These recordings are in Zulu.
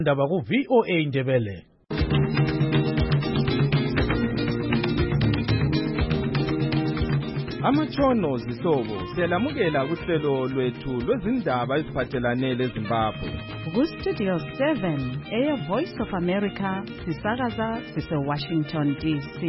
Ndaba ku VOA Indebele. Amatshono zihlobo siyalamukela kuhlelo lwethu lwezindaba eziphathelane leZimbabwe. Ku Studio 7 Air Voice of America sisakaza sise Washington DC.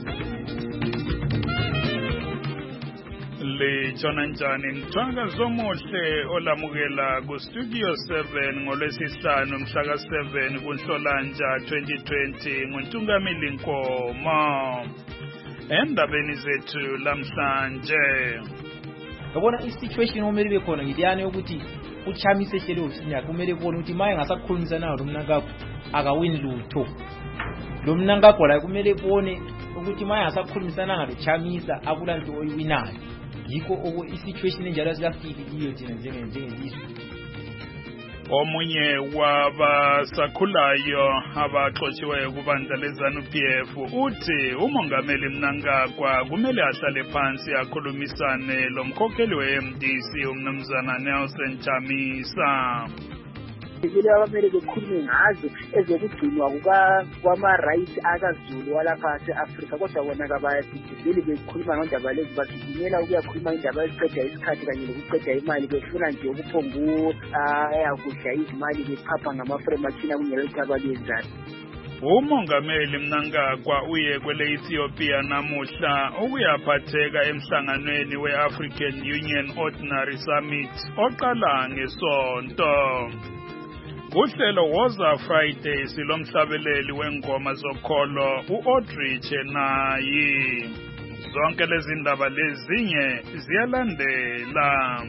Litshona njani mthakazo omuhle olamukela ku Studio 7 ngolwesihlanu mhla ka7 kuNhlolanja 2020 nguNtungamili Nkomo. Endabeni zethu lamhlanje yabona isituation omele bekhona ngidiyane ukuthi uchamise hlelo usinya kumele kubona ukuthi maye ngasakhulumisa nawo lomnankakho akawini lutho lomnankakho la kumele kubone ukuthi maye ngasakhulumisa nanga lochamisa akulanto oyiwinayo yikho oko isituation enjalo sikafiki kiyo thina njengelizwe. Omunye wabasakhulayo abaxotshiweyo kubandla leZANU-PF uthi umongameli Mnangagwa kumele ahlale phansi akhulumisane lomkhokheli we-MDC umnumzana Nelson Chamisa. Ile abamele bekhulume ngazo ezokugcinwa kwama-rights akaZulu walapha ase-Afrika kodwa bona kabayasijibeli bekhuluma ngendaba lezi bagijimela ukuyakhuluma indaba eziqeda isikhathi kanye nokuqeda imali befuna nje ukuphungula izimali bephapha ngama-frame kungelithaba lenzani. Umongameli Mnangagwa uye kwele Ethiopia namuhla ukuyaphatheka emhlanganweni we-African Union Ordinary Summit oqala ngesonto. Kuhlelo Woza Friday silomhlabeleli wengoma zokholo uAudrey Chenayi. Zonke lezi ndaba lezinye ziyalandela.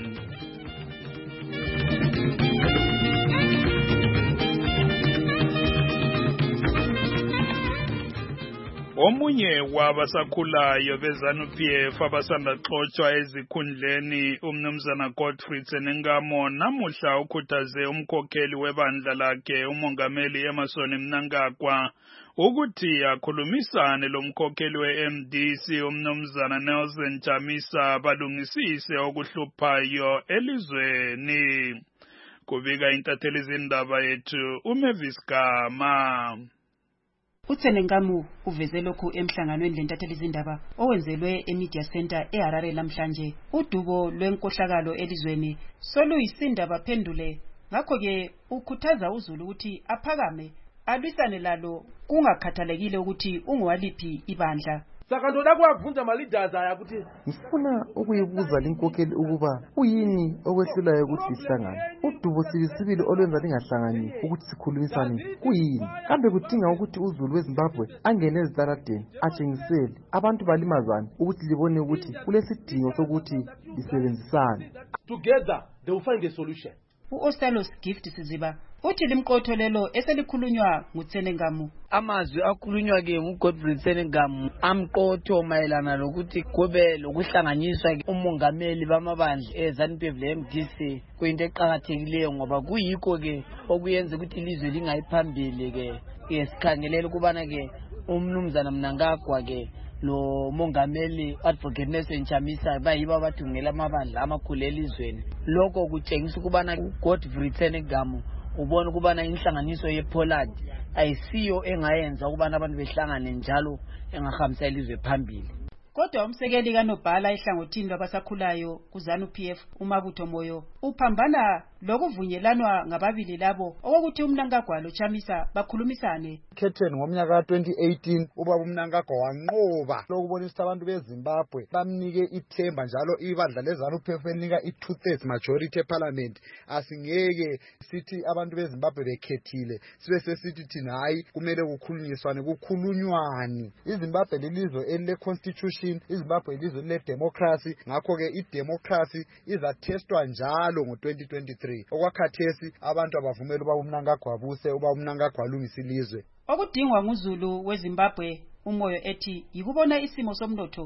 Omunye wabasakhulayo beZANU-PF abasanda xotshwa ezikhundleni umnumzana Godfrey Tsenengamo namuhla ukhuthaze umkhokheli webandla lakhe umongameli Emmerson Mnangagwa ukuthi akhulumisane lomkhokheli we-MDC umnumzana Nelson Chamisa balungisise okuhluphayo elizweni. Kubika intatheli izindaba yethu uMavis Gama. uTsenengamo uveze lokhu emhlanganweni lentatheli izindaba owenzelwe eMedia Center eHarare namhlanje. Udubo lwenkohlakalo elizweni soluyisindaba phendule ngakho ke ukhuthaza uZulu ukuthi aphakame alwisane lalo kungakhathalekile ukuthi ungowaliphi ibandla. Sakandona kwavunja ama-leaders aya ukuthi ngifuna ukuyibuza linkokheli ukuba uyini okwehlulayo ukuthi sihlangane. Udubo sibisibili olwenza lingahlangani ukuthi sikhulumisane kuyini? Kambe kudinga ukuthi uZulu weZimbabwe angene ezitaradeni atshengisele abantu balimazane ukuthi libone ukuthi kulesidingo sokuthi lisebenzisane. Together they will find a solution. U-Ostalos Gift Siziba uthi limqotho lelo eselikhulunywa nguTsenengamo. Amazwi akhulunywa ke nguGodfrey Tsenengamo amqotho mayelana lokuthi kube lokuhlanganiswa umongameli bamabandla eZANU-PF le-MDC kuyinto eqhakathekileyo ngoba kuyikho ke okuyenza ukuthi ilizwe lingayiphambili ke sikhangelela ukubana ke umnumzana Mnangagwa ke lo mongameli Advocate Nelson Chamisa bayiba bathungela amabandla amakhulu elizweni. Lokho kutshengisa ukubana uGodfrey Tsenengamo ubona ukubana inhlanganiso yePoland ayisiyo engayenza ukubana abantu behlangane njalo engahambisa ilizwe phambili. Kodwa umsekeli kaNobhala ehlangothini lwabasakhulayo kuZANU-PF uMabutho Moyo uphambana lokuvunyelana ngababili labo okokuthi uMnangagwa loChamisa bakhulumisane. Captain ngomnyaka ka2018 ubaba uMnangagwa wanqoba lokubonisa abantu beZimbabwe bamnike ithemba njalo ibandla leZANU-PF elinika i2/3 majority eParliament. Asingeke sithi abantu beZimbabwe bekhethile sibe sesithi thina hayi kumele kukhulunyiswane kukhulunywane. iZimbabwe lilizwe elile constitution, iZimbabwe ilizwe le democracy, ngakho ke idemocracy izatestwa njalo ngo2023. Okwakhathesi abantu abavumela uba uMnangagwa abuse uba uMnangagwa alungisa ilizwe. Okudingwa nguZulu weZimbabwe uMoyo ethi yikubona isimo somnotho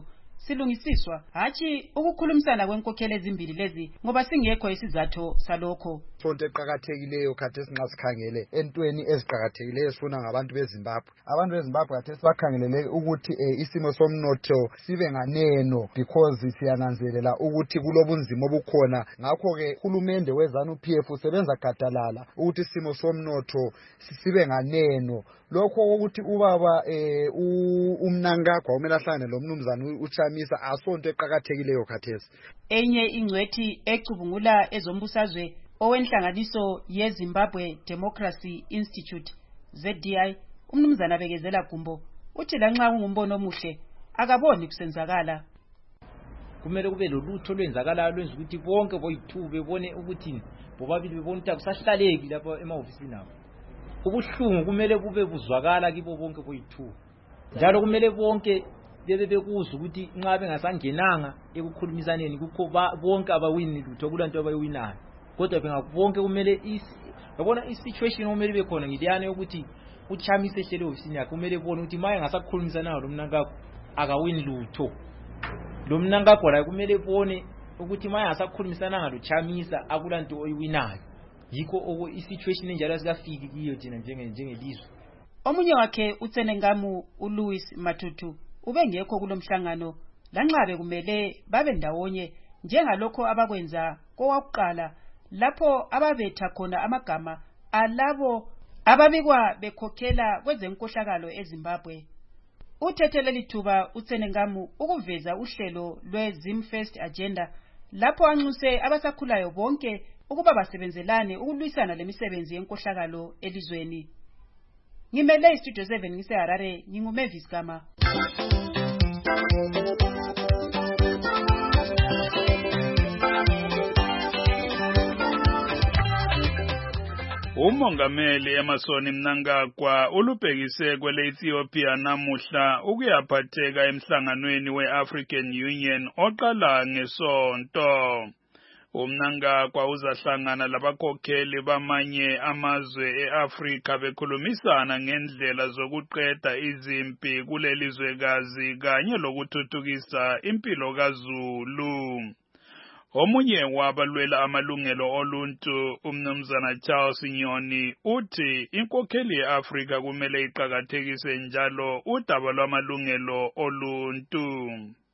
silungisiswa hatshi ukukhulumisana kwenkokhelo ezimbili lezi ngoba singekho isizathu salokho. Sonto eqhakathekileyo khathesi nxa sikhangele entweni eziqhakathekileyo sifuna ngabantu beZimbabwe. Abantu beZimbabwe khathesi bakhangelele ukuthi isimo somnotho sibe nganeno because siyananzelela ukuthi kulobunzima obukhona. Ngakho ke uhulumende weZANU-PF usebenza gadalala ukuthi isimo somnotho sibe nganeno. Lokho ukuthi ubaba uMnangagwa umele ahlangane lo mnumzana uChamisa asonto eqhakathekileyo khathesi. Enye ingcwethi ecubungula ezombusazwe owenhlanganiso yeZimbabwe Democracy Institute ZDI umnumzana Bekezela Gumbo uthi lanxa kungumbono omuhle akaboni kusenzakala. Kumele kube lolutho lwenzakala lwenza ukuthi bonke boyithu bebone ukuthi bobabili bebona ukuthi akusahlaleki lapha emahofisini abo. Ubuhlungu kumele kube buzwakala kibo bonke boyithu. Njalo kumele bonke bebe bekuzwa ukuthi nxa bengasangenanga ekukhulumisaneni kukho bonke abawini lutho kulanto abayiwinayo. Kodwa bengakubonke kumele yabona isituation kumele ibe khona ngiliyana ukuthi uChamisa ehlele ofisini yakhe kumele ubone ukuthi maye ngasakhulumisana lo Mnangagwa akawini lutho. Lo Mnangagwa la kumele ubone ukuthi maye ngasakhulumisana lo Chamisa akulanto oyiwinayo. Yikho isituation enjalo sikafiki kiyo thina njengelizwe. Omunye wakhe uTsenengamu uLouis Matutu ubengekho kulomhlangano lanxa bekumele babe ndawonye njengalokho abakwenza kowakuqala lapho ababetha khona amagama alabo ababikwa bekhokhela kwezenkohlakalo eZimbabwe. Uthetheleli thuba uTsenengamu ukuveza uhlelo lweZimfirst agenda lapho anxuse abasakhulayo bonke ukuba basebenzelane ukulwisana lemisebenzi yenkohlakalo elizweni. Ngimele iStudio 7 ngiseHarare nginguMavis Gama. Umongameli Emmerson Mnangagwa ulubhekise kwele Ethiopia namuhla ukuyaphatheka emhlanganweni weAfrican Union oqala ngeSonto. Mnangagwa uzahlangana labakhokheli bamanye amazwe eAfrika bekhulumisana ngendlela zokuqeda izimpi kulelizwekazi kanye lokuthuthukisa impilo kaZulu. Omunye wabalwela amalungelo oluntu umnumzana Charles Nyoni uthi inkokheli yeAfrika kumele iqhakathekise njalo udaba lwamalungelo oluntu.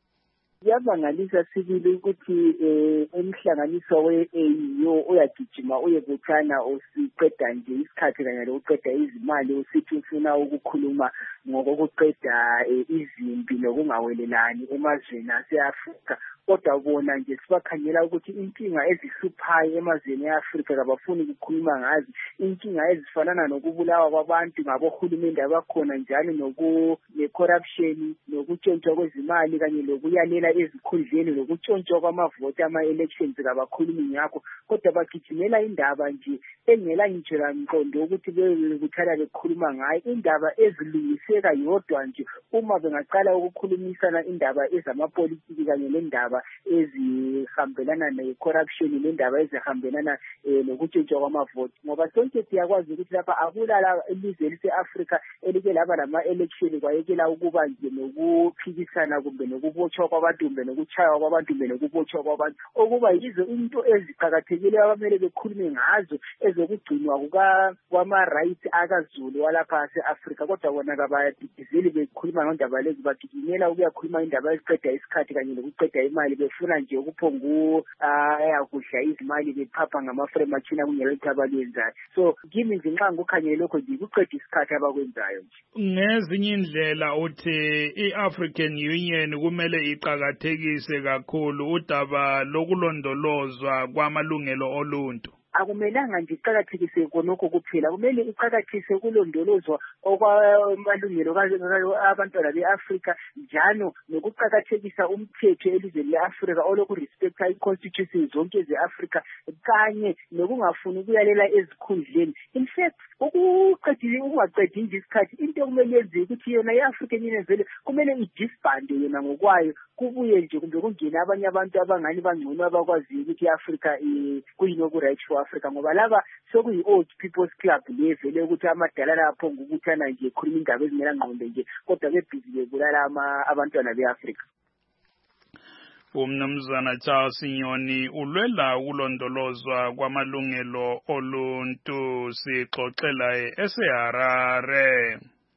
Yabangalisa sibili ukuthi umhlanganiso we-AU uyagijima uyebuthana usiqeda nje isikhathi kanye lokuqeda izimali usithi ufuna ukukhuluma ngokuqeda izimpi nokungawelelani emazweni ase-Afrika. Kodwa bona nje sibakhangela ukuthi inkinga ezihluphayo emazweni eAfrika kabafuni ukukhuluma ngazo, inkinga ezifanana nokubulawa kwabantu ngabohulumende abakhona njalo ne-corruption nokutshontshwa kwezimali kanye lokuyalela ezikhundleni lokutshontshwa kwamavoti ama-elections kabakhulumi ngakho. Kodwa bagijimela indaba nje engela ngitsho lamqondo ukuthi bekuthana bekhuluma ngayo, indaba ezilungiseka yodwa nje uma bengaqala ukukhulumisana indaba ezamapolitiki kanye nendaba ezihambelana ne-corruption nendaba ezihambelana nokutshintshwa kwamavoti. Ngoba sonke siyakwazi ukuthi lapha akulala ilizwe lise-Afrika elike laba lama-election kwayekela ukuba nje nokuphikisana kumbe nokubotshwa kwabantu kumbe nokutshaywa kwabantu kumbe nokubotshwa kwabantu, okuba yizo into eziqhakathekileyo abamele bekhulume ngazo ezokugcinwa kwama-rights akaZulu walapha ase-Afrika. Kodwa bona kabayadidizeli bekhuluma ngendaba lezi, bagijimela ukuyakhuluma indaba eziqeda isikhathi kanye nokuqeda imali, befuna nje ukuphongu kudla izimali bephapha ngama-frame machine kungela ukuthi abalwenzayo. So kimi nje nxa ngokukhangele lokho nje kuqeda isikhathi abakwenzayo nje. Ngezinye indlela uthi i-African Union kumele iqhakathekise kakhulu udaba lokulondolozwa kwamalungelo oluntu. Akumelanga nje iqhakathekise konokho kuphela, kumele iqhakathise ukulondolozwa okwamalungelo abantwana be-Afrika njalo nokuqhakathekisa umthetho elizweni le-Afrika olokhu respecta i-constitution zonke ze-Afrika kanye nokungafuni ukuyalela ezikhundleni. In fact ukungaqedi nje isikhathi into kumele yenziwe ukuthi yona i-African Union vele kumele idisbande yona ngokwayo, kubuye nje kumbe kungene abanye abantu abangani bangcono abakwaziyo ukuthi i-Afrika kuyini oku-right for Africa, ngoba laba sokuyi-old people's club le vele ukuthi amadala lapho ngokuthana nje khuluma indaba ezingela ngqondo nje kodwa bebhizi bebulala abantwana be-Afrika. Umnumzana Charles Nyoni ulwela ukulondolozwa kwamalungelo oluntu. Sixoxela eseHarare.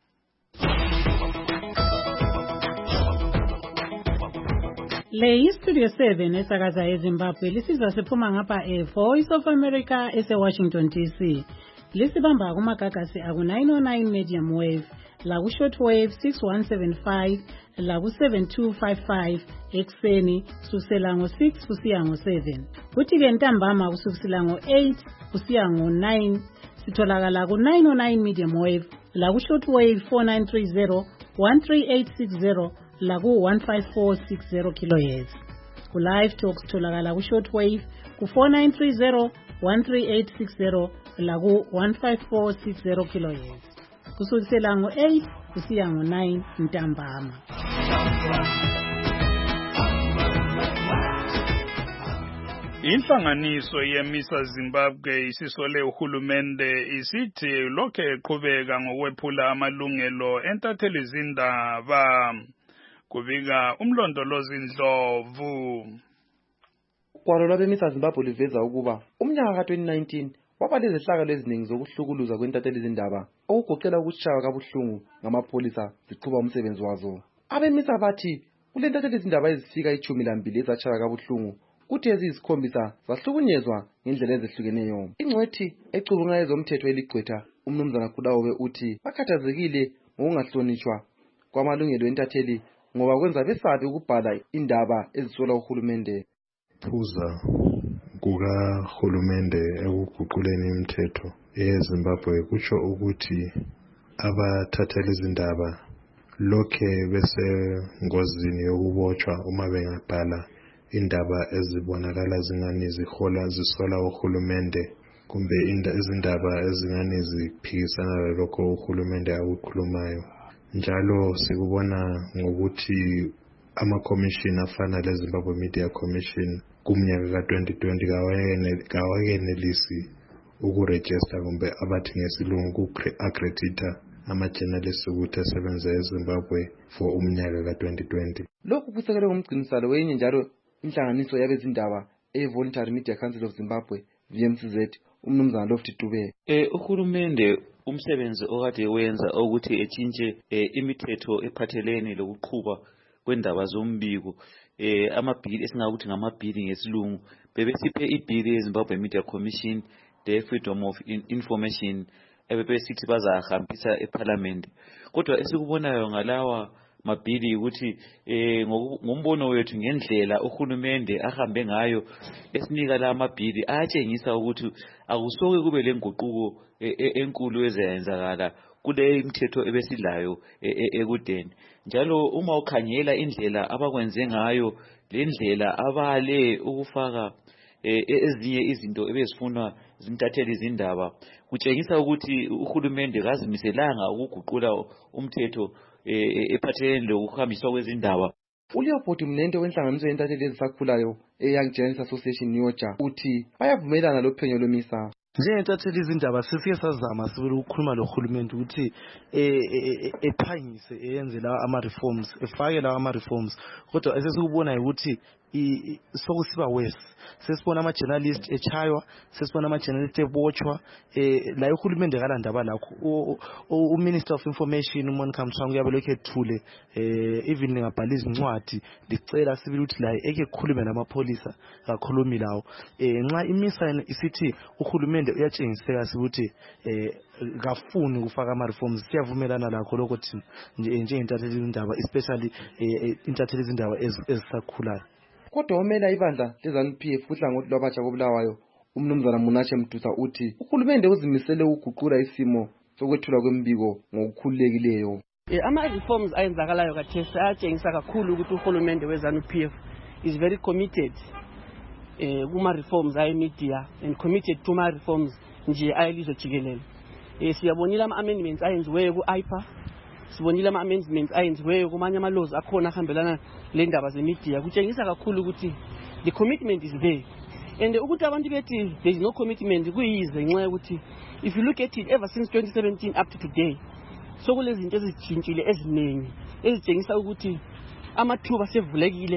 Le Studio 7 esakaza eZimbabwe lisizwa siphuma ngapha Voice of America Washington DC. Lisibamba kumagagasi aku 909 medium wave, laku short wave 6175, laku 7255 ekseni kusukela ngo6 kusiya ngo7. Kuthi ke ntambama kusukela ngo8 kusiya ngo9 sitholakala ku 909 medium wave, laku short wave 4930, 13860, laku 15460 kHz. Ku live talk sitholakala ku short wave ku 4930, 13860, laku 15460 kHz. Kusukela ngo8 kusiya ngo9 ntambama. Inhlanganiso yemisa Zimbabwe isisole uhulumende isithi lokho eqhubeka ngokwephula amalungelo entatheli zindaba. Kubika umlondolozi Ndlovu. Ugwalo lwabemisa Zimbabwe liveza ukuba umnyaka ka-2019 waba lezehlakalo eziningi zokuhlukuluza kwentatheli zindaba okugoqela ukutshaywa kabuhlungu ngamapholisa ziqhuba umsebenzi wazo. Abemisa bathi kule ntatheli zindaba ezifika 12 ezatshaywa kabuhlungu kuthi eziyisikhombisa zahlukunyezwa ngendlela ezehlukeneyo. Ingcwethi ecubunga ezomthetho eligqwetha umnumzana Khulawe uthi bakhathazekile ngokungahlonitshwa kwamalungelo entatheli ngoba kwenza besabe ukubhala indaba ezisola uhulumende. Phuza kukahulumende ekuguquleni imithetho eZimbabwe kutsho ukuthi abathatheli izindaba lokhe besengozini yokubotshwa uma bengabhala indaba ezibonakala zingani zisola uhulumende kumbe izindaba ezingani ziphikisana lalokho uhulumende akukhulumayo. Njalo sikubona ngokuthi ama-commission afana leZimbabwe Media Commission kumnyaka ka-2020 kawayenelisi ukurejista kumbe abathi ngesilungu uku-accredita ama-journalists ukuthi asebenza eZimbabwe for umnyaka ka-2020. Lokhu kusekelwe ngumgcinisalo wenye njalo inhlanganiso yabezindaba Voluntary Media Council of Zimbabwe VMCZ umnumzana Lofty Dube. Uhulumende umsebenzi okade wenza ukuthi etshintshe imithetho ephathelene lokuqhuba kwendaba zombiko amabhili esingakuthi ngamabhili ngesilungu bebesiphe ibhili yeZimbabwe Media Commission the Freedom of Information ebebesithi bazahambisa eParliament. Kodwa esikubonayo ngalawa mabhili ukuthi ngombono wethu ngendlela uhulumende ahambe ngayo esinika la mabhili ayatshengisa ukuthi akusoke kube lenguquko enkulu ezayenzakala kule imithetho ebesilayo ekudeni. Njalo uma ukhangela indlela abakwenze ngayo lendlela abale ukufaka ezinye izinto ebezifunwa zintatheli izindaba kutshengisa ukuthi uhulumende kazimiselanga ukuguqula umthetho ephathelene lokuhambiswa kwezindaba. uLeopold Mnente wenhlanganiso yentatheli ezisakhulayo eYoung Journalists Association Nyoja uthi bayavumelana lophenyo lwemisa. Njengentatheli izindaba sifike sazama sibele ukukhuluma lohulumende ukuthi ephangise eyenze lawa ama-reforms efake lawa ama-reforms kodwa esesikubona ukuthi sokusiba worse. Sesibona ama-journalist echaywa, sesibona ama-journalist ebotshwa la uhulumende kalandaba lakho. U-Minister of Information uMonica Mthwangu uyabe lokhu ethule even ngabhala izincwadi licela sibili ukuthi la eke khulume namapholisa kakhulumi lawo nxa imisa isithi uhulumende uyatshengiseka ukuthi kafuni kufaka ama-reforms. Siyavumelana lakho lokho thina njengentatheli izindaba especially intatheli izindaba ezisakhulayo. Kodwa omela ibandla leZANU-PF uhlangothi lwabatsha koBulawayo umnumzana Munache Mdusa uthi uhulumende uzimisele ukuguqula isimo sokwethulwa kwembiko ngokukhululekileyo. Ama-reforms ayenzakalayo kathesi ayatshengisa kakhulu ukuthi uhulumende weZANU-PF is very committed kuma-reforms aye-media and committed to ma-reforms nje ayelizwe jikelele. Siyabonile ama-amendments ayenziweyo ku-IPA, sibonile ama-amendments ayenziweyo kumanye ama-laws akhona ahambelana le ndaba ze-media. Kutshengisa kakhulu ukuthi the commitment is there. And ukuthi abantu bethi there is no commitment kuyize nxa ukuthi if you look at it ever since 2017 up to today sokulezinto ezitshintshile eziningi ezitshengisa ukuthi amathuba sevulekile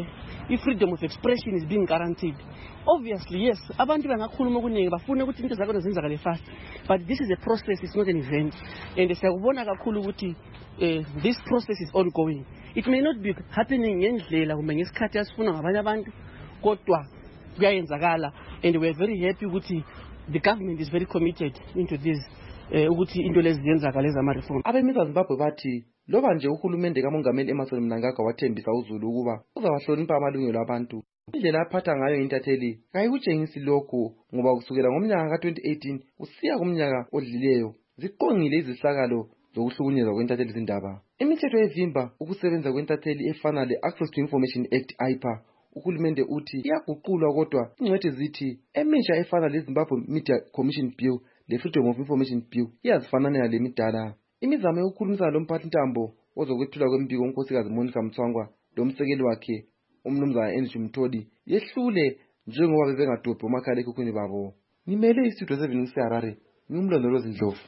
i-freedom of expression is being guaranteed. Obviously, yes, abantu bangakhuluma okuningi bafuna ukuthi into zakho zenzakale fast, but this is a process, it's not an event. And siyakubona kakhulu ukuthi this process is ongoing. It may not be happening ngendlela kumbe ngesikhathi asifuna ngabanye abantu, kodwa kuyayenzakala, and we are very happy ukuthi the government is very committed into this ukuthi into lezi ziyenzakale zama-reform. Abemisa Zimbabwe bathi loba nje uhulumende kamongameli Emmerson Mnangagwa wathembisa uZulu ukuba uzawahlonipha amalungelo abantu, indlela aphatha ngayo intatheli kayikutshengisi lokhu, ngoba kusukela ngomnyaka ka-2018 kusiya kumnyaka odlileyo ziqongile izihlakalo zokuhlukunyezwa kwentatheli zindaba. Imithetho evimba ukusebenza kwentatheli efana le-Access to Information Act IPA, uhulumende uthi iyaguqulwa, kodwa ingcwethi zithi emisha efana le-Zimbabwe Media Commission Bill le-Freedom of Information Bill iyazifananela le midala. Imizamo yokukhulumisana lomphathintambo ozokwethula kwembiko uNkosikazi Monica Mthwangwa lomsekeli wakhe umnumzana Andrew Mthodi yehlule njengoba bebengadobhi umakhala ekhukhwini babo. Ngimele istudio 7 kuseHarare, ngumlondolozi Ndlovu.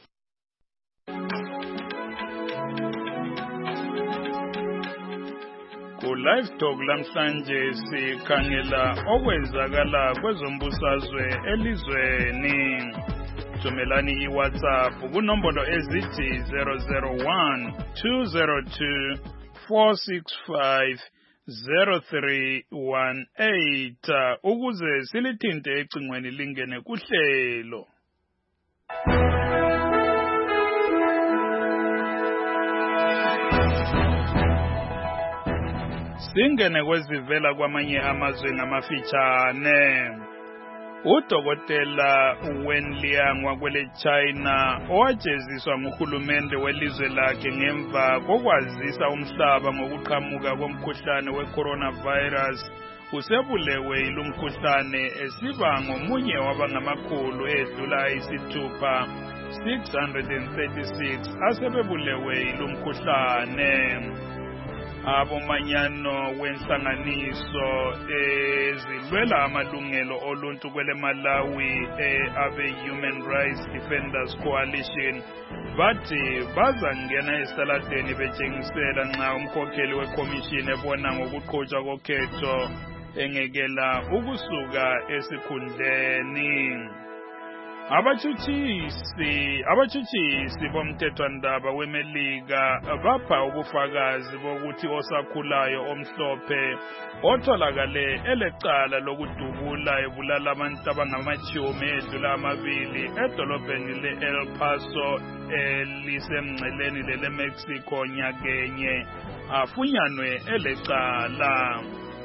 Ku-Livetalk lamhlanje sikhangela okwenzakala kwezombusazwe elizweni. Thumelani iWhatsApp kunombolo ezithi 001 202 465 0318 ukuze silithinte ecingweni lingene kuhlelo. Singene kwezivela kwamanye amazwe ngamafitshane. Udokotela Wenliang wakwele China owajeziswa nguhulumende welizwe lakhe ngemva kokwazisa umhlaba ngokuqhamuka komkhuhlane we-coronavirus usebulewe ilumkhuhlane esiba ngomunye wabangamakhulu edlula isithupha 636 asebebulewe ilumkhuhlane. Abomanyano wenhlanganiso ezilwela amalungelo oluntu kwele Malawi abe Human Rights Defenders Coalition bathi bazangena esaladeni betshengisela nxa umkhokheli wekomishini ebona ngokuqhutshwa kokhetho engekela ukusuka esikhundleni. Abatshutshisi bomthethwandaba weMelika bapha ubufakazi bokuthi osakhulayo omhlophe otholakale elecala lokudubula ebulala abantu abangamachumi edlula amabili edolobheni le-El Paso elisemngceleni lele-Mexico nyakenye afunyanwe elecala.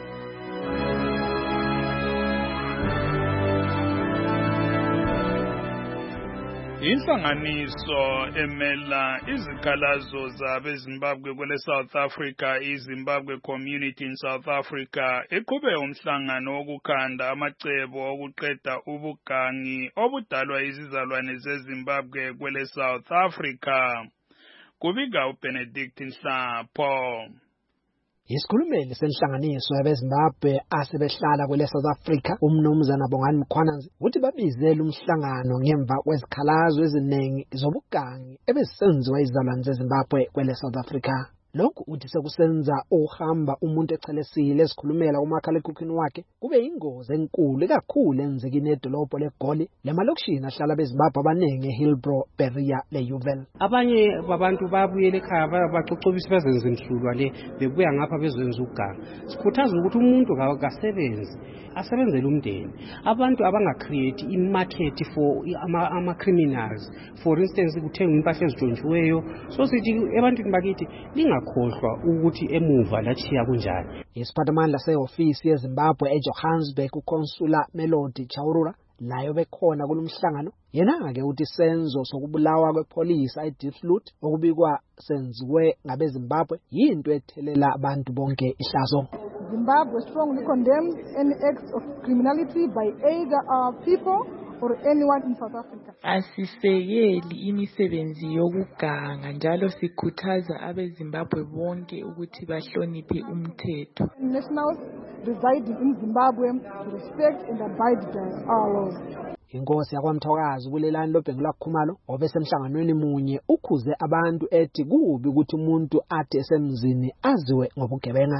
Inhlanganiso emela izikhalazo zabeZimbabwe kwele South Africa, iZimbabwe Community in South Africa, iqhube umhlangano wokukhanda amacebo okuqeda ubugangi obudalwa izizalwane zeZimbabwe kwele South Africa. Kubika uBenedict Nhlapho. Isikhulumeli senhlanganiso yabeZimbabwe asebehlala kwele South Africa umnumzana Bongani Mkhwananzi uthi babizele umhlangano ngemva kwezikhalazo eziningi zobugangi ebesenziwa izizalwane zeZimbabwe kwele South Africa. Lokhu uthi sekusenza uhamba umuntu echelesile esikhulumela umakhalekhukhwini wakhe kube ingozi enkulu kakhulu enzekini edolobho leGoli lemalokishini ahlala beZimbabwe abaningi eHillbrow, Berea leUval. Abanye babantu babuyele ekhaya bacocoba bazenze imhlulwa le bebuya ngapha bezenza uganga. Sikhuthaza ukuthi umuntu akasebenzi asebenzele umndeni. Abantu abangacreate imarket for ama-criminals, for instance kuthenga impahla ezidontshiweyo, so sithi ebantwini bakithi lingakhohlwa ukuthi emuva lachiya kunjani. Isiphathamandla sehofisi yeZimbabwe eJohannesburg uConsula Melody Chaurura layo bekhona kulomhlangano yena-ke uthi senzo sokubulawa kwepolisa eDiepsloot okubikwa senziwe ngabeZimbabwe yinto ethelela abantu bonke ihlazo. Zimbabwe strongly condemns any acts of criminality by either our people or anyone in South Africa. Asisekeli imisebenzi yokuganga njalo sikhuthaza abeZimbabwe bonke ukuthi bahloniphe umthetho. Nationals residing in Zimbabwe to respect and abide by our laws. Inkosi yakwaMthokazi kulelani loBhengula Khumalo obesemhlanganweni munye ukhuze abantu ethi kubi ukuthi umuntu athi esemzini aziwe ngobugebenga.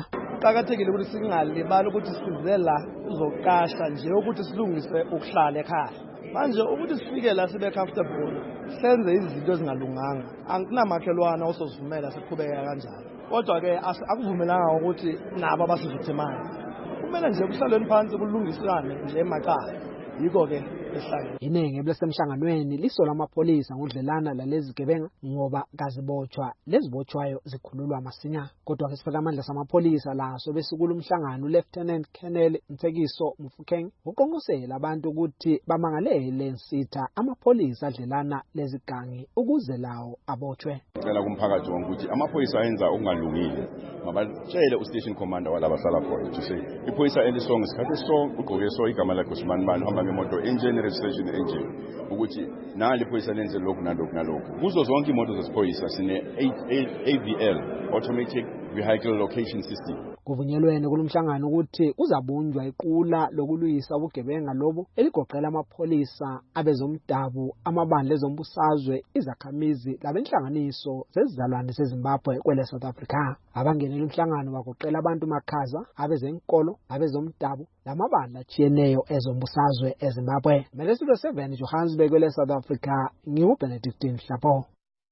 kuqakathekile ukuthi singalibali ukuthi size la uzoqasha nje ukuthi silungise ukuhlala ekhaya. Manje ukuthi sifike la sibe comfortable senze izinto ezingalunganga angikunamakhelwana osozivumela siqhubeka kanjalo. Kodwa ke akuvumelanga ukuthi nabo abasizuthemayo. Kumele nje kuhlalweni phansi kulungiswane nje emakhaya. Yiko ke ehlangene. Iningi lesemhlanganweni lisola amapholisa ngudlelana lalezi gebenga ngoba kazibotshwa lezibotshwayo zikhululwa masinya. Kodwa ke sifaka amandla samapholisa laso besikulu umhlangano Lieutenant Colonel Nthekiso Mufokeng uqonqosela abantu ukuthi bamangalele nsitha amapholisa adlelana lezigangi ukuze lawo abotshwe. Cela kumphakathi wonke ukuthi amapholisa ayenza okungalungile mabatshele ustation commander walaba sala khona ukuthi ipholisa elisonke isikhathi sonke ugqoke so igama lakhe uSimanibani hamba ngemoto engine registration engine ukuthi nali ipholisa lenze lokhu nalokhu kuzo zonke imoto zesipholisa sine AVL automatic vehicle location system. Kuvunyelwene kulomhlangano ukuthi uzabunjwa iqula lokuluyisa ubugebenga lobo eligoqela amapholisa abezomdabu amabandla ezombusazwe izakhamizi labenhlanganiso zezizalwane zeZimbabwe kwele South Africa. Abangenele umhlangano bagoqela abantu makhaza abezenkolo abezomdabu lamabandla achiyeneyo ezombusazwe eZimbabwe. Melesido 7 Johannesburg kwele South Africa ngiuBenedict Mhlapo.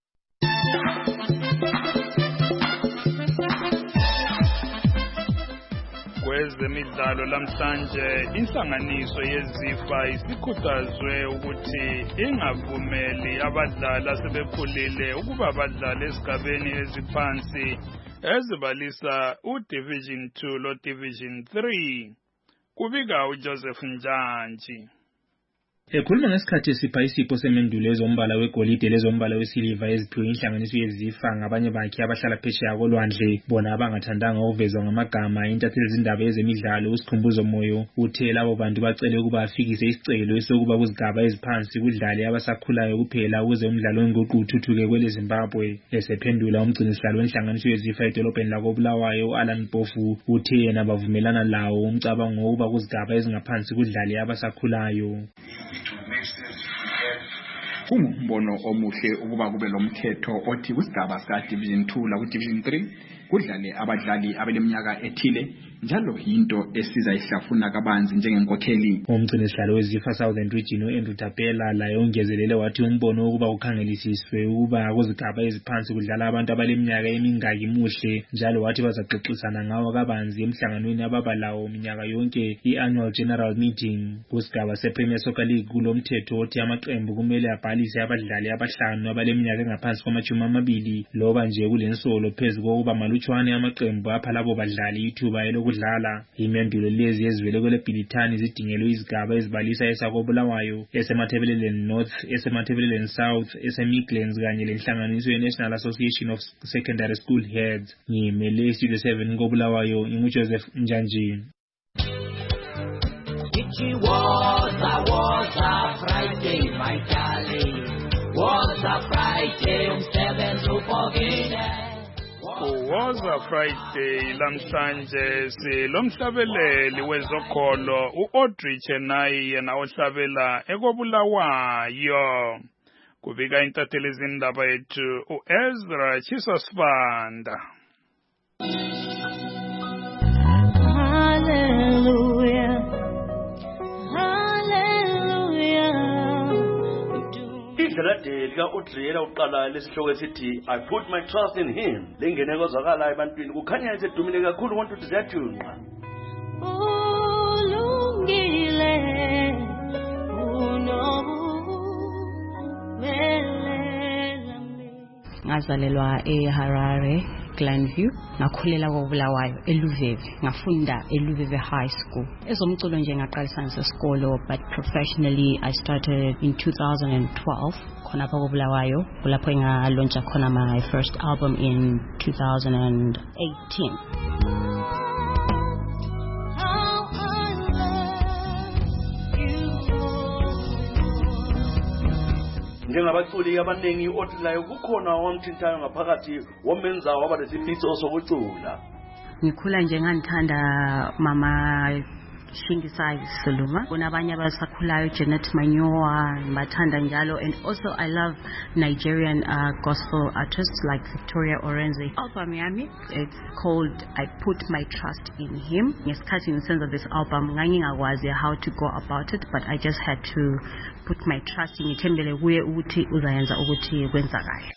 Kwezemidlalo lamhlanje inhlanganiso yeZIFA isikhuthazwe ukuthi ingavumeli abadlali asebekhulile ukuba badlale esigabeni eziphansi ezibalisa uDivision 2 lo Division 3. Kubika uJoseph Njanji. Ekhuluma ngesikhathi esipha isipho semendulo ezombala wegolide lezombala wesiliva eziphiwe inhlanganiso yeZIFA ngabanye bakhe abahlala phesheya kolwandle bona abangathandanga ukuvezwa ngamagama intatheli zindaba ezemidlalo uSikhumbuzo Moyo uthe labo bantu bacele ukuba afikise isicelo esokuba kuzigaba eziphansi kudlale abasakhulayo kuphela ukuze umdlalo wenguqu uthuthuke kwele Zimbabwe. Esephendula umgcinisihlalo wenhlanganiso yeZIFA edolobheni lakoBulawayo uAlan Mpofu uthe yena bavumelana lawo umcabango wokuba kuzigaba ezingaphansi kudlale abasakhulayo. Kungumbono omuhle ukuba kube lomthetho othi kusigaba sa Division 2 la ku Division 3 kudlale abadlali abeleminyaka ethile njalo into esiza ihlafuna kabanzi njengenkokheli. Umgcinisihlalo weZIFA Southern Region uAndrew Tapela laye ongezelele wathi umbono ukuba ukhangelisiswe ukuba kuzigaba eziphansi kudlala abantu abaleminyaka emingaki muhle njalo wathi bazaxoxisana ngawo kabanzi emhlanganweni ababalawo minyaka yonke iannual general meeting. Kusigaba sePremier Soccer League kulomthetho othi amaqembu kumele abhalise abadlali abahlanu abaleminyaka engaphansi kwama-20 loba nje kulensolo phezulu kokuba malutshwane amaqembu apha labo badlali ithuba elokudlala. Imendulo lezi ezivele kwele Bhilithani zidingelwe izigaba ezibalisa esakoBulawayo esemathebeleleni North esemathebeleleni South eseMidlands kanye lenhlanganiso yeNational Association of Secondary School Heads. Ngimele Studio 7 koBulawayo nginguJoseph Njanji. It was a Friday, my darling. Was a Friday, 7 to forget. Was a Friday lamhlanje silomhlabeleli wezokholo uAudrey Chenai yena ohlabela ekobulawayo. Kubika intatheli izindaba yethu uEzra Chisosbanda. Hallelujah. Idlelade lika Audrey uqala lesihloko esithi I put my trust in him lengene kozwakala ebantwini kukhanya esedumile kakhulu konke ukuthi ziyathunqa. Ulungile ngazalelwa eHarare Glenview ngakhulela koBulawayo eLuveve ngafunda eLuveve High School ezomculo nje ngaqalisa ngesikolo but professionally I started in 2012 khona lapha koBulawayo kulapho ngalauncha khona my first album in 2018. Njengabaculi abaningi otilayo kukhona wamthintayo ngaphakathi wamenza waba lesifitho sokucula. Ngikhula nje ngandithanda mama Shingisai Saluma. Unabanya Basakhulayo, Janet Manyoa, Matanda Njalo, and also I love Nigerian gospel artists like Victoria Orenze. Album Yami, it's called I Put My Trust in Him. Yes, cutting the sense of this album, how to go about it, but I just had to put my trust in Itembele Uye Uti Uzayenza Uguti Gwenzagai.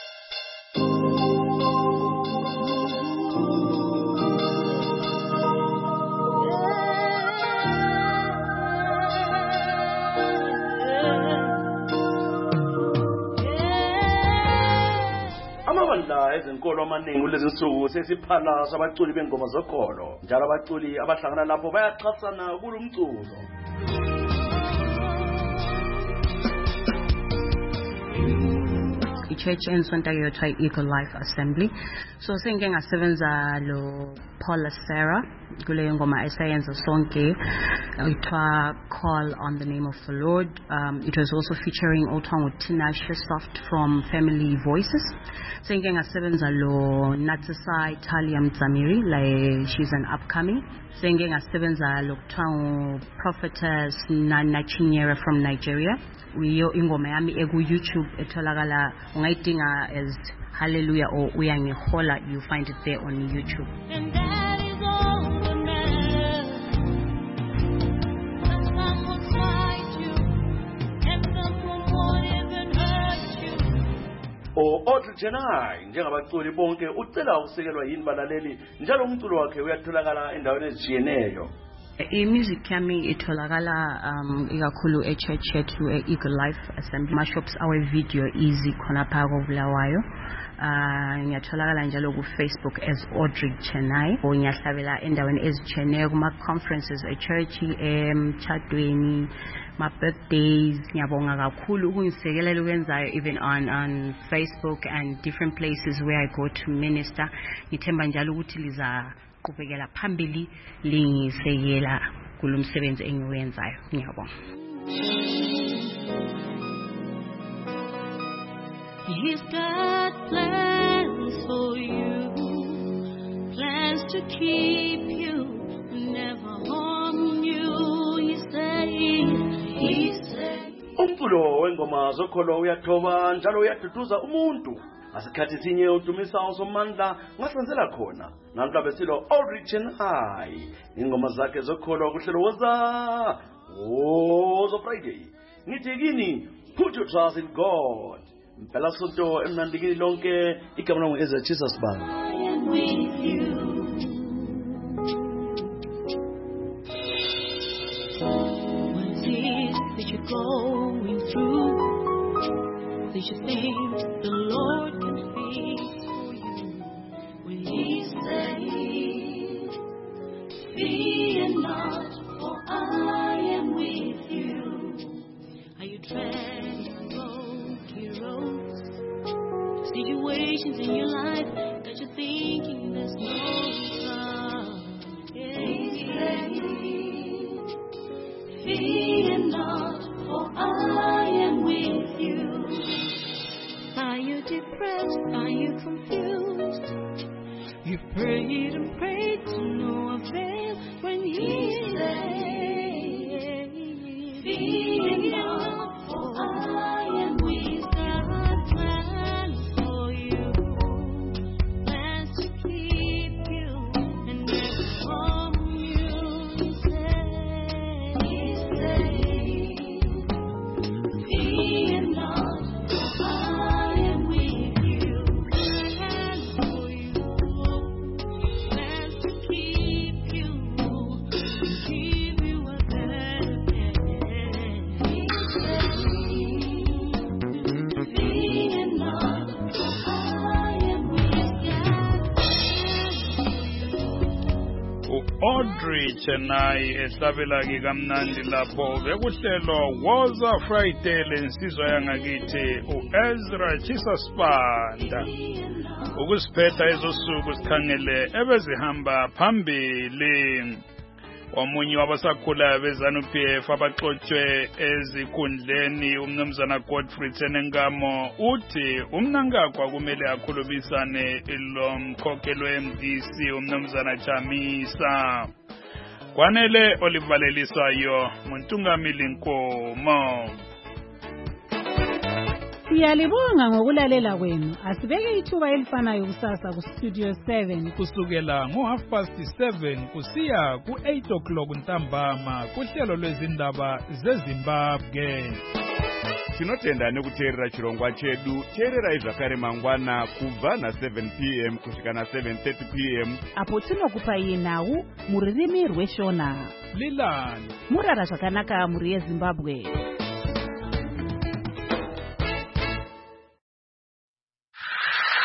Ezenkolo amaningi kulezi nsuku sesiphala sabaculi bengoma zokholo njalo abaculi abahlangana lapho bayaxhasana kulumculo. Church in Santa Yotwa Eagle Life Assembly. So singing asebenza lo Paula Sarah kule ngoma esayenza sonke itwa Call on the Name of the Lord. It was also featuring Otwangu Tinashe Soft from Family Voices. Singing asebenza lo Natsisa Italia Mzamiri, like she's an upcoming. Singing asebenza lo Otwangu Prophetess Nana Chinyere from Nigeria. Wiyo ingoma yami egu YouTube etholakala ungayidinga as Hallelujah or Uyangihola, you find it there on YouTube. And that is all that matters. That someone fight you, and someone won't even hurt you. Otricenai njengabaculi bonke ucela ukusekelwa yini balaleli njalo umculo wakhe uyatholakala endaweni ezijiyeneyo. Music yami itholakala ikakhulu echurch yethu Eagle Life Assembly. Mashops our video easy khona phaka koBulawayo. Ngiyatholakala njalo ku Facebook as Audrey Chenai. Ngiyahlabela endaweni ezijiyeneyo kuma conferences echurch, emchadweni, my birthdays. Ngiyabonga kakhulu ukungisekelela ukwenzayo even on Facebook and different places where I go to minister. Ngithemba njalo ukuthi liza kubekela phambili lingisekela kulomsebenzi engiwenzayo. Ngiyabonga. He's got plans for you, plans to keep you, never harm you. He said. Umculo wengoma zokholo uyathoba njalo uyaduduza umuntu. Asikhathi sinye udumisa uSomandla ngasenzela khona namhla besilo Original ingoma zakhe zokholo kuhlelo woza Friday ngithi kini put your trust in God phela sonto emnandikini lonke igama langu Ezra Jesus Band. I am with you. What is it that you're going through? That you think the Lord can fix for you? When He says, fear not, for I am with you. Are you treading rocky roads? Situations in your life that you're thinking there's no God. He says, fear not, for I am with you. Are you depressed? Are you confused? You've prayed and prayed to no avail when He says, fear not, for I am with God. Plans for you, plans to keep you and never harm you. He says, fear not, for I am with you. Plans for you, plans to keep you and give you a better day. Fear not, for I am with Audrey Chenai ehlabela kamnandi lapho bekuhlelo woza Friday lensizwa yangakithi uEzra Jesus Banda ukusiphetha ezosuku sikhangele ebezihamba phambili. Omunye wabasakhula beZANU-PF abaxotshwe ezikhundleni umnumzana Godfrey Tsenengamo uthi umnankakwa kumele akhulumisane lo mkhokheli weMDC umnumzana Chamisa. kwanele olivalelisayo muntungamili Nkomo. Siyalibonga ngokulalela kwenu. Asibeke ithuba elifanayo kusasa ku Studio 7 kusukela ngo7:30 kusiya ku8 ntambama kuhlelo lwezindaba zeZimbabwe. Tinotenda nekuteerera chirongwa chedu. Teererai zvakare mangwana kubva na7 p.m. kusvika na7:30 p.m. apo tinokupai nhau mururimi rweshona. Lilani murara zvakanaka muri yeZimbabwe.